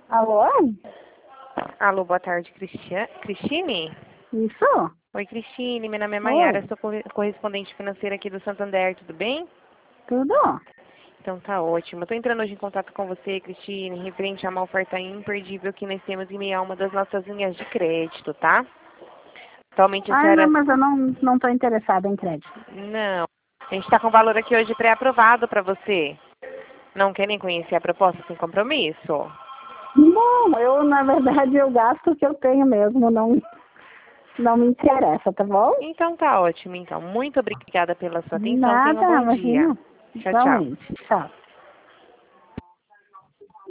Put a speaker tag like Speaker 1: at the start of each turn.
Speaker 1: Alô?
Speaker 2: Alô, boa tarde, Cristine?
Speaker 1: Isso?
Speaker 2: Oi, Cristine, meu nome é
Speaker 1: Oi.
Speaker 2: Maiara, sou correspondente financeira aqui do Santander, tudo bem?
Speaker 1: Tudo?
Speaker 2: Então tá ótimo. Eu tô entrando hoje em contato com você, Cristine, referente a uma oferta imperdível que nós temos em meio a uma das nossas linhas de crédito, tá? Atualmente a
Speaker 1: Ah, não,
Speaker 2: senhora...
Speaker 1: mas eu não tô interessada em crédito.
Speaker 2: Não. A gente tá com valor aqui hoje pré-aprovado para você. Não querem conhecer a proposta sem compromisso?
Speaker 1: Não, na verdade, eu gasto o que eu tenho mesmo, não me interessa, tá bom?
Speaker 2: Então tá ótimo, então. Muito obrigada pela sua atenção. Tenha
Speaker 1: Nada,
Speaker 2: um bom dia.
Speaker 1: imagina.
Speaker 2: Tchau, tchau.
Speaker 1: Igualmente. Tchau.